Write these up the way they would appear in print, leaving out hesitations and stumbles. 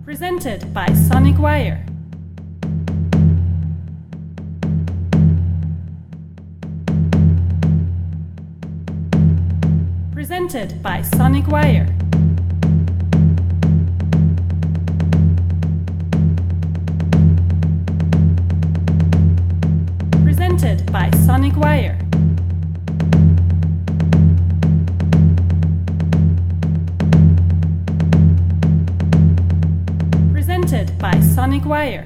Presented by Sonic Wire. Presented by Sonic Wire. Presented by Sonic Wire. Presented by Sonic Wire.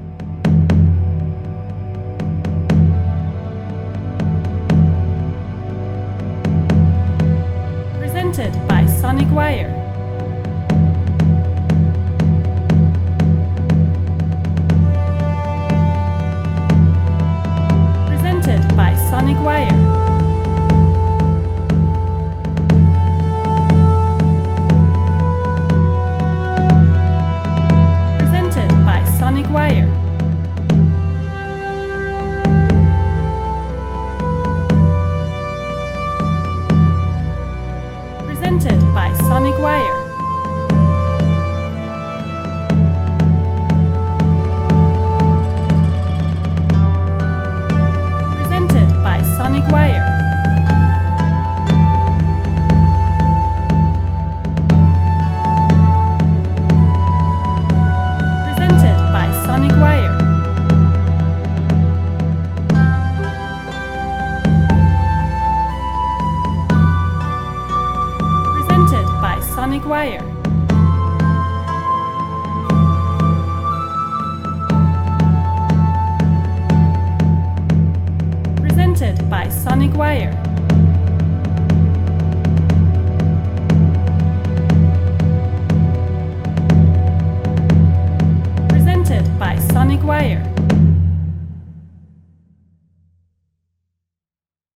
Presented by Sonic Wire. Presented by Sonic Wire. Presented by Sonic Wire. Presented by Sonic Wire. Presented by Sonic Wire. Presented by Sonic Wire. Presented by Sonic Wire. Presented by Sonic Wire. Presented by Sonic Wire.